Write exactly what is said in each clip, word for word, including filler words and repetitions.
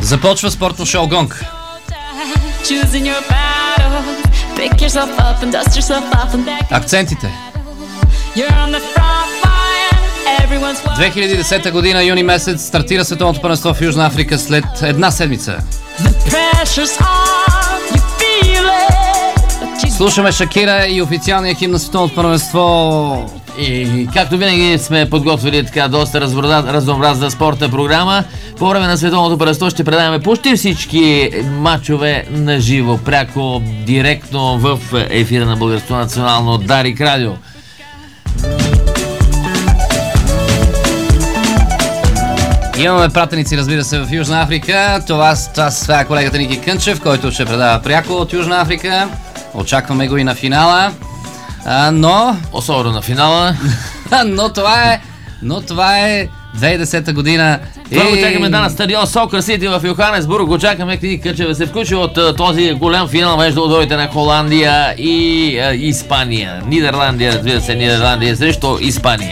Започва спортно шоу Гонг. Акцентите. две хиляди и десета година, юни месец, стартира световното първенство в Южна Африка след една седмица. Слушаме Шакира и официалния химн на световното първенство. И както винаги сме подготвили така доста разнообразна спортна програма. По време на световното първенство ще предаваме почти всички матчове на живо, пряко, директно в ефира на Българското национално Дарик Радио. Имаме пратеници, разбира се, в Южна Африка. Това, това, това е колегата Ники Кънчев, който ще предава пряко от Южна Африка. Очакваме го и на финала. А, но... Особено на финала. но това е... Но това е две хиляди и десета година. Първо и... чакаме да на стадион Сокър Сити в Йоханесбург. Го чакаме Ники Кънчев да се включи от uh, този голям финал между отборите на Холандия и uh, Испания. Нидерландия, разбира се, Нидерландия срещу Испания.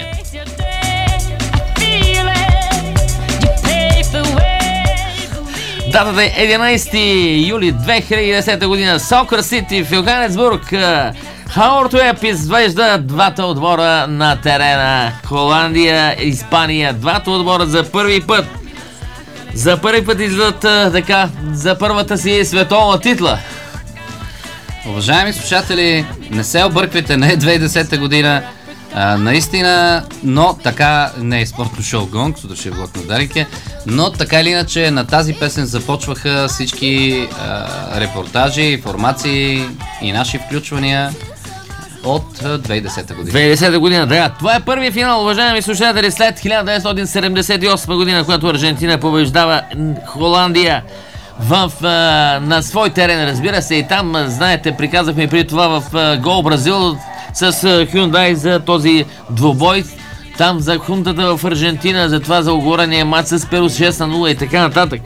Датата е единайсети юли две хиляди и десета година. Сокър Сити в Йоханесбург. Хауърд Уеб извежда двата отбора на терена. Холандия, Испания. Двата отбора за първи път. За първи път излизат така за първата си световна титла. Уважаеми слушатели, не се обърквайте, не е две хиляди и десета година. А, наистина, но така не е спортно шоу Гонг, сутрешния блок на Дарике, но така или иначе на тази песен започваха всички а, репортажи, информации и наши включвания от две хиляди и десета година. две хиляди и десета година, да. Това е първият финал, уважаеми слушатели, след хиляда деветстотин седемдесет и осма година, когато Аржентина побеждава Холандия в, а, на свой терен, разбира се, и там, знаете, приказахме преди това в а, Гол Бразил с Hyundai за този двубой. Там за хунтата в Аржентина, за това за оговорения матч с Перу шест на нула и така нататък.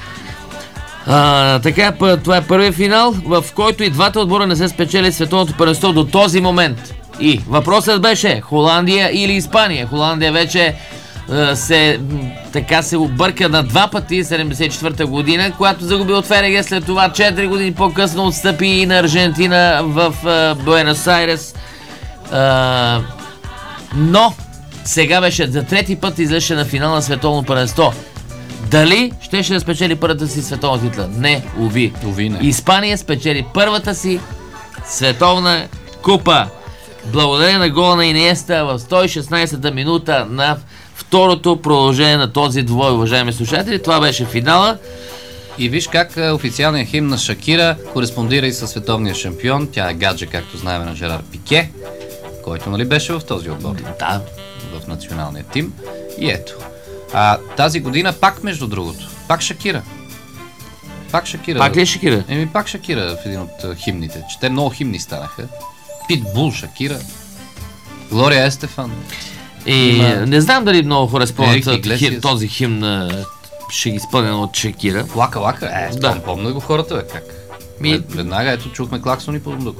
А, така, това е първият финал, в който и двата отбора не се спечели световното първенство до този момент. И въпросът беше Холандия или Испания. Холандия вече а, се така се обърка на два пъти седемдесет и четвърта година, когато загуби от ФРГ, след това четири години по-късно отстъпи и на Аржентина в Буенос Айрес. Uh, но сега беше за трети път излезе на финал на световно първенство. Дали ще ще спечели първата си световна титла? Не, уви. уви не. Испания спечели първата си световна купа. Благодарение на гола на Инеста в сто и шестнайсета минута на второто продължение на този двой, уважаеми слушатели. Това беше финала. И виж как официалният химн на Шакира кореспондира и със световния шампион. Тя е гадже, както знаем, на Жерар Пике, който нали беше в този отбор. Да. В националния тим. И ето. А тази година пак, между другото, пак Шакира. Пак Шакира. Пак ли е Шакира? Еми пак Шакира в един от химните. Че те много химни станаха. Питбул Шакира. Глория Естефан. И има... не знам дали много хора спомнят хим, този химн ще ги изпълнен от Шакира. Лака, лака. Е, да. Помня го хората, бе, как? Ми... Веднага, ето, чухме клаксони по Дундуков.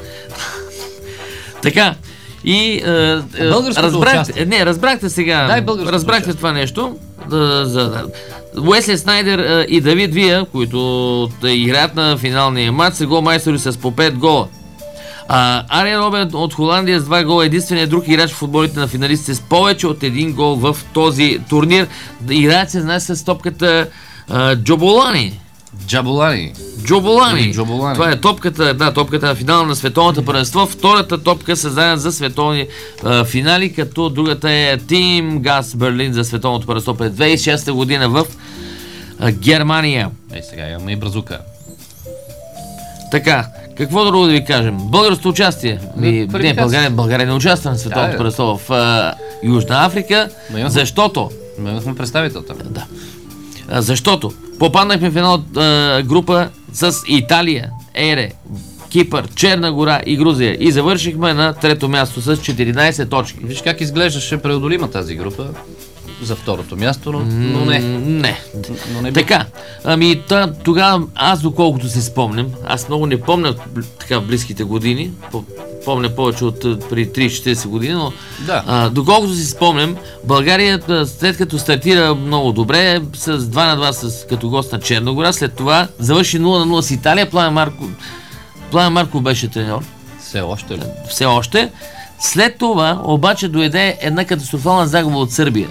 Така, и е, разбрахте, не, разбрахте сега, разбрахте това нещо, да, за, да. Уесли Снайдер е, и Давид Вия, които да играят на финалния матч, са голмайстори с по пет гола. А, Ариен Робен от Холандия с два гола, единственият друг играч в футболите на финалистите с повече от един гол в този турнир. Играят се, знаеш, с топката а, Джоболани. Джаболани. Джоболани. Джоболани. Това е топката, да, топката на финала на световната първенство. Втората топка създадена за световни а, финали, като другата е Тим Гас Берлин за световното първенство през две хиляди и шеста година в а, Германия. Ей, сега имаме и бразука. Така, какво друго да ви кажем? Българското участие. Ми, не, България, България не участва на световното да, първенство в а, Южна Африка, имахме, защото... Имахме представител там. Да. А, защото попаднахме в една а, група с Италия, Ере, Кипър, Черна гора и Грузия и завършихме на трето място с четиринайсет точки. Виж как изглеждаше преодолима тази група за второто място, но, но не. Не. Но не така, ами тогава аз доколкото се спомням, аз много не помня така в близките години, по помня повече от при трийсет-четирийсет години, но Да. а, доколкото си спомням, България след като стартира много добре, с два на два с, като гост на Черна гора, след това завърши нула на нула с Италия. Пламен Марков, Пламен Марков беше треньор. Все още ли? Все още. След това обаче дойде една катастрофална загуба от Сърбия.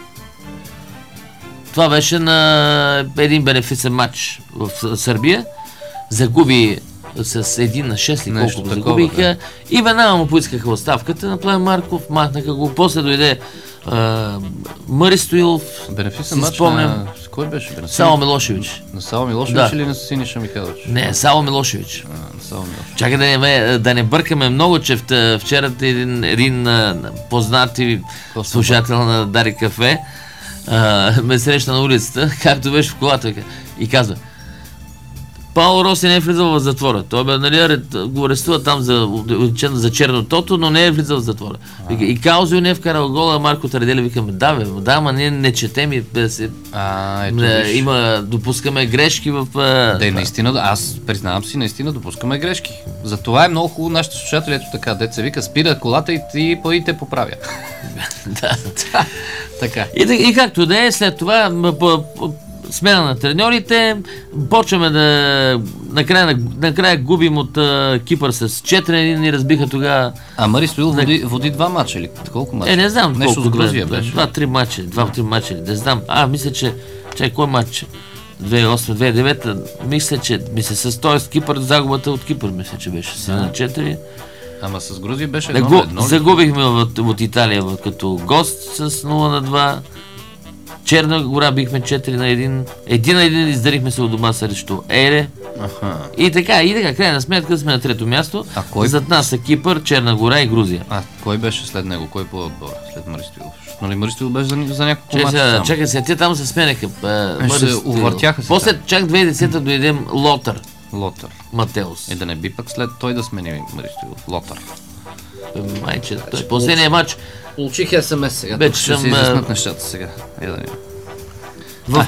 Това беше на един бенефисен матч в Сърбия. Загуби с един на шест ли Нещо колко такова, загубиха. да. И веднага му поискаха оставката на Пламен Марков, махнаха го. После дойде а, Мари Стоилов. Бенефисен си мач спомням. на... С кой беше? Бенефисен? Саво Милошевич. На Саво Милошевич Да. или на Синиша Михайлович? Не, Саво Милошевич. А, на Саво Милошевич. Чакай да не, да не бъркаме много, че в- вчера един, един а, познат и Какво се слушател на Дари Кафе а, ме срещна на улицата, както беше в колата и казва: Пауло Роси не е влизал в затвора. Той бе, нали, арет- го арестува там за, за черно тото, но не е влизал в затвора. Вика, и Каузио не е вкарал гола, Марко Тарделя викаме: да, бе, да, ама ние не четем и бе, се, А, ето е, виж. има, допускаме грешки в... а, Да, и наистина, аз признавам си, наистина допускаме грешки. Затова е много хубаво нашите слушатели, ето така, деца вика, спира колата и ти и те поправя. да. Така. И, да- и както да е, след това м, по, по, смена на треньорите, почваме да... Накрая, на- накрая губим от а, Кипър с четири на един и разбиха тогава... А Мари Стоил води, води два мача или колко мача? Е, не знам Нещо колко с Грузия добре. беше. Два-три матча, два-три матча, не знам. А, мисля, че... Чай, кой матч? две хиляди и осма - две хиляди и девета, мисля, че мисля с този с Кипър, загубата от Кипър, мисля, че беше седем на четири. Ама с Грузия беше Да, едно го, на едно. ли? загубихме от, от Италия в- като гост с нула на два. Черна гора бихме четири на един. един на един издарихме се от дома срещу Ере. Аха. И така, и така, крайна сметка сме на трето място. А кой- Зад нас са Кипър, Черна гора и Грузия. А, кой беше след него? Кой по отбора? След Мари Стоил? Защото, нали, Мари Стоил беше за, за няколко Чакай мача сега, само. чакай сега, те там се сменяха. а, Ще се Мъри Стоил. увъртяха се После там. чак две хиляди и десета дойдем Лотър Лотър. Матеус. И да не би пък след той да смени Мари Стоил. Лотър. Майче, той последният матч Получих ес ем ес сега. Вече Тук ще съм, се изяснат а, нещата сега. Е, да, не. в...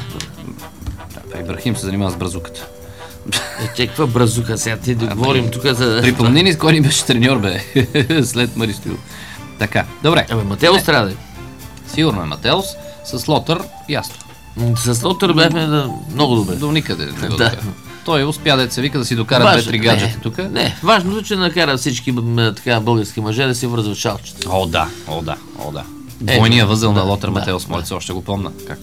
Да, Ибрахим се занимава с бразуката. Е, че каква бразука сега, ти да говорим тук за... Припомни ни с кой ни беше треньор, бе. След Мари Стоил. Така, добре. Абе, Матеус страда. Сигурно е Матеус. С Лотър, ясно. М, С Лотър бяхме да... много добре. До никъде не го Да. докара. Той успя да се вика да си докара Важно- две-три гаджета тук. Не, важното е, че накара всички м, така, български мъже да си вързват шалчета. О, да, о, да, о, да. Е, Двойния възел на да, Лотър да, Матеус, да. моля се, още го помна. Как?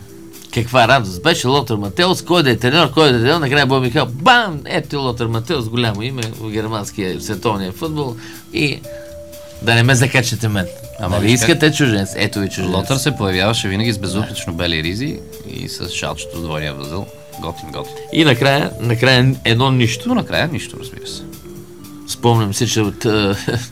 Каква радост беше Лотър Матеус, кой да е треньор, кой да е треньор, накрая Бой Михал, бам, ето е Лотър Матеус, голямо име в германския и в световния футбол и да не ме закачате мен. Ама Нали виж как- искате чужденец, ето ви чужденец. Лотър се появяваше винаги с безупречно бели ризи и с шалчето с двойния възел. Готин, готин. И накрая, накрая едно нищо. Но накрая нищо, разбира се. Спомням си, че от, а,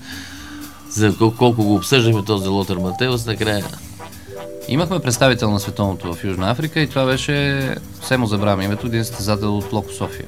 за кол- колко го обсъждахме този Лотър Матеус, накрая Имахме представител на световното в Южна Африка и това беше, все му забравям името, един състезател от Локо София.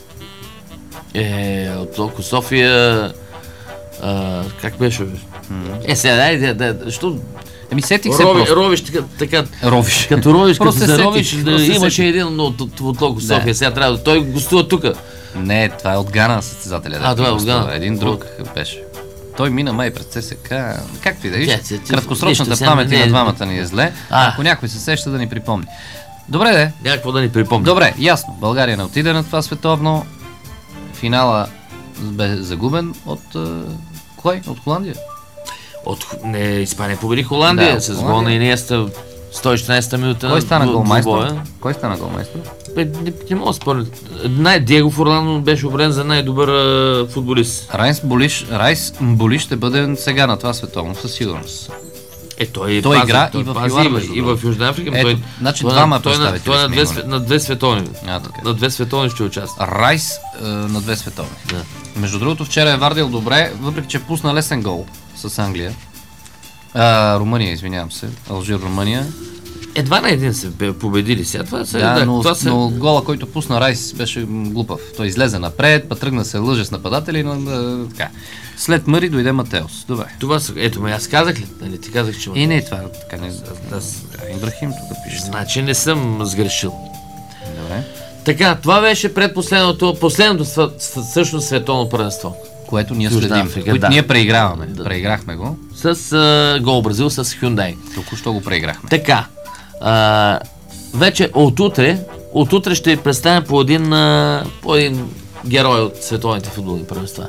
е от Локо София. А, как беше? бе? Е, сега, дай, да, да, защо Еми сетих се рови, просто. ровиш така, така Ровиш. като ровиш, като Просто се се сетих, ровиш, да, просто се имаше сетих. един от, от, от Локо Да. София, сега трябва да, той гостува тук. Не, това е от Гана състезателя. А, да, това е от гостува. Гана. Един друг беше. Той мина май през ЦСК. Както и да виж, Тя, тя, ти- краткосрочната нищо, сега памет и не- на двамата ни е зле. А. Ако някой се сеща да ни припомни. Добре, де. Някакво да ни припомня. Добре, ясно. България не отиде на това световно. Финала бе загубен от... е, кой? От Холандия? От, не, Испания победи Холандия Да, от с гол Холандия. на Инеста сто и четиринадесета минута. Кой стана дву- голмайстор? двубоя. Кой стана голмайстор? Бе, Не, не мога да спомня. Най- Диего Форлан беше обрен за най-добър а, футболист. Райс Болиш, Райс Болиш ще бъде сега на това световно, със сигурност. Е, той, Той пази, игра той и в пази ЮАР, и, в- между и в другото. Южна Африка. Ето, той, значи той, двама на- той, на, представители той на, сме две, имали. све- на две световни. А, така. На две световни ще участва. Райс е, на две световни. Да. Между другото, вчера е вардил добре, въпреки че пусна лесен гол с Англия. А, Румъния, извинявам се. Алжир, Румъния. Едва на един се бе победили сега. Това, са, Да, да, но, това са... но гола, който пусна Райс, беше м, глупав. Той излезе напред, па тръгна се лъже с нападатели, но е, така. След Мъри дойде Матеус. Добре. Това са... Ето, ме аз казах ли? Нали, ти казах, че... И не, това така не... Аз- Да, Ибрахим тук пише. Значи не съм сгрешил. Добре. Така, това беше предпоследното, последното св- с- всъщност световно първенство. което ние Южна следим, Африка, които да. ние преиграваме. Да. Преиграхме го, С а, гол Бразил с Hyundai. току-що го преиграхме. Така, а, вече от утре, от утре ще ви представя по един, а, по един герой от световните футболни първенства.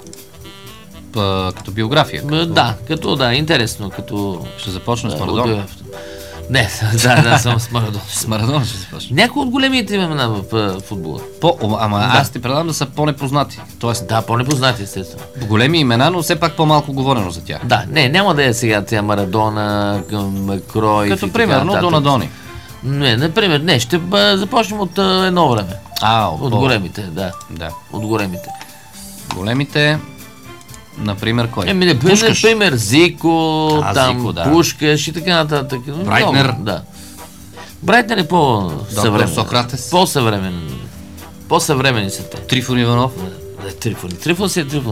П- като биография. М, Да, като, да, интересно, като... Ще започнем с да, Марадона. от- Не, да, да, съм с Марадона. С Марадона ще започнем. Някои от големите имена в а, футбола. По, о, ама Да. аз ти предлагам да са по-непознати. Тоест, Да, по-непознати, естествено. големи имена, но все пак по-малко говорено за тях. Да, не, няма да е сега тя Марадона, към Крой. Като примерно Донадони. Не, например, не, ще бъ, започнем от а, едно време. А, От по- големите, да. Да. От големите. Големите, например, кой? Еми, например, Пушкаш. например Зико, А, там Зико, да. Пушкаш и така нататък. Брайтнер. Много, да. Брайтнер е по-съвременен. Сократес. По-съвременен. По-съвремени са те. Трифон Иванов. Да, Трифон. Трифон си е Трифон.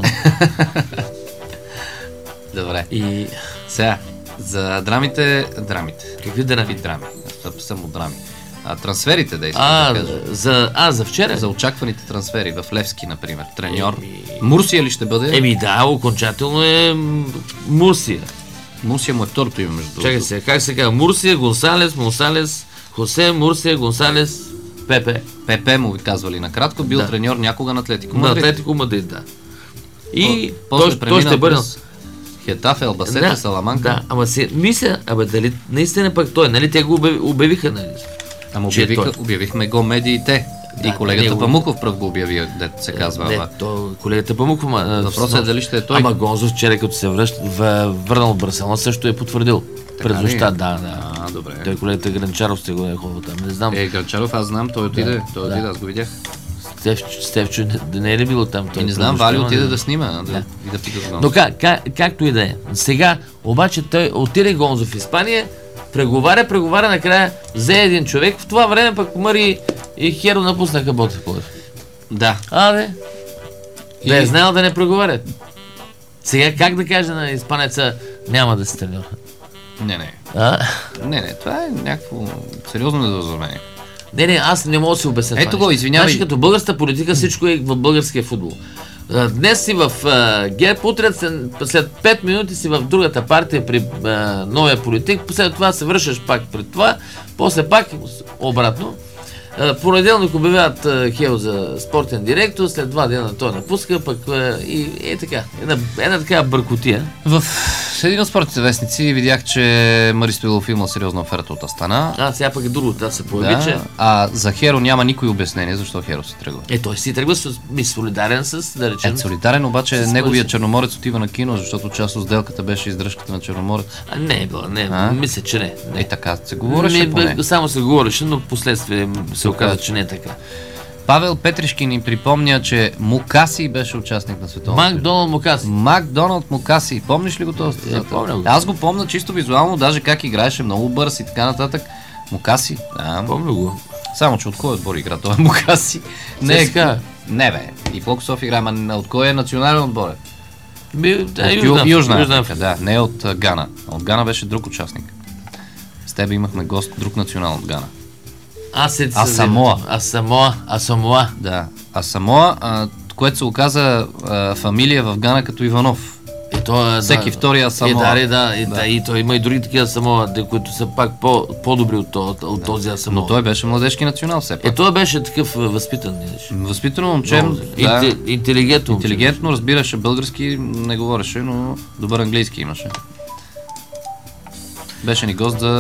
Добре. И Сега, за драмите, драмите. какви да Какви драми? Само драми. А, трансферите, да искам А, да кажа. за, а, за вчера? За очакваните трансфери в Левски, например. Треньор. Еми- Мурсия ли ще бъде? Еми да, окончателно е м, Мурсия. Мурсия му е второто име, между другото. Чакай се, как се казва? Мурсия, Гонсалес, Мусалес, Хосе, Мурсия, Гонсалес, Пепе. Пепе му ви казвали накратко, бил Да. треньор някога на Атлетико На Мадрид. Атлетико Мадрид, да. И После той, той премина ще бъде... през Хетафе, Албасете, Саламанка. Да, ама си, мисля, абе дали наистина пък той, нали те го обяви- обявиха, нали? Ама че е обявиха, той. обявихме го медиите. Да, И колегата него- Памуков пръв го обяви, дето се казва. Не, ама то колегата Памуков, ма... Въпросът е дали ще е той. Ама Гонзов вчера като се връща, в, върнал от Барселона, също е потвърдил. През ли? нощта, да, да. А, добре. Той колегата Гранчаров сте го е ходил там, не знам. Е, Гранчаров, аз знам, той отиде, той да. отиде, аз го видях. Стевчо, Стевчо не, не е ли било там? И Той не през знам, нощта, Вали но отиде не- да снима, да, Да. и да пита с Но Гонзов. как, как, както и да е. Сега, обаче той отиде Гонзов в Испания, преговаря, преговаря, накрая взе един човек. В това време пък Мъри и Херо напуснаха Ботев Пловдив. Да. А, де. И- Да е знаел да не преговарят. Сега как да каже на испанеца няма да се тренира? Не, не. А? Не, не, това е някакво сериозно недоразумение. Не, не, аз не мога да си обясня. Ето това го, нещо. извинявай. Значи като българската политика всичко е в българския футбол. А, Днес си в а, ГЕРБ, утре след- след пет минути си в другата партия при а, новия политик, след това се връщаш пак пред това, после пак обратно. А, Понеделник обявяват а, Хел за спортен директор, след два дена той напуска, пък а, и е така, една, една такава бъркотия. В един от спортните вестници видях, че Мари Стоилов има сериозна оферта от Астана. А, сега пък е другото, да се появи, че... Да, а за Херо няма никой обяснение, защо Херо се тръгва. Е, той си тръгва с, ми, солидарен с, да речем... Е, солидарен, обаче С неговия Мари. Черноморец отива на кино, защото част от сделката беше издръжката на Черноморец. А, не е било, не, А? мисля, че не. не. Е, така се говореше Ми, поне. бе, само се говореше, но последствие се оказа, че не е така. Павел Петришки ни припомня, че Мукаси беше участник на световното. Макдоналд му каза. Макдоналд Мукаси. Помниш ли го този състезател? Е, помня го. Аз го помня чисто визуално, даже как играеше много бърз и така нататък. Мукаси. Да. Помня го. Само, че от кой отбор игра той е Мукаси? Не е така. Не бе. И в Локосов игра, ама от кой е национален отбор? е? Би, да, От Южна, Ю- Южна Южна Африка, да. Не от а, Гана. От Гана беше друг участник. С тебе имахме гост, друг национал от Гана. Аз се А Самоа. А Самоа. А Самоа. Да. А Самоа, а, което се оказа а, фамилия в Гана като Иванов. И то, е, Всеки да, втория Е, Самоа. да, да, и, Да. да. и то има и други такива Самоа, де, които са пак по, по-добри от, то- от този Самоа. Но той беше младежки национал все Е, пак. той беше такъв е, възпитан. видиш. Възпитано момче, Много, да, инте- интелигентно. момче. интелигентно, разбираше български, не говореше, но добър английски имаше. Беше ни гост за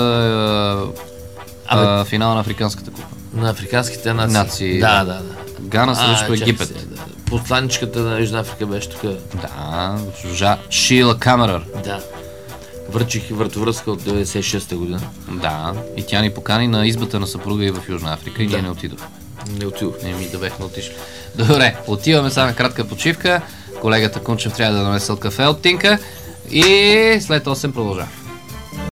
а, Абе, а, финала на Африканската купа. на африканските нации. Нации, Да, да. да, да. Гана срещу чакай Египет. се, да. Посланичката на Южна Африка беше тук. Да, госпожа Шила Камерър. Да. Върчих и въртовръзка от деветдесет и шеста година. Да, и тя ни покани на избата на съпруга и в Южна Африка и Да. ние не отидохме. Не отидох. Не ми да бехме отишли. Добре, отиваме сега на кратка почивка. Колегата Кунчев трябва да донесе кафе от Тинка и след осем продължава.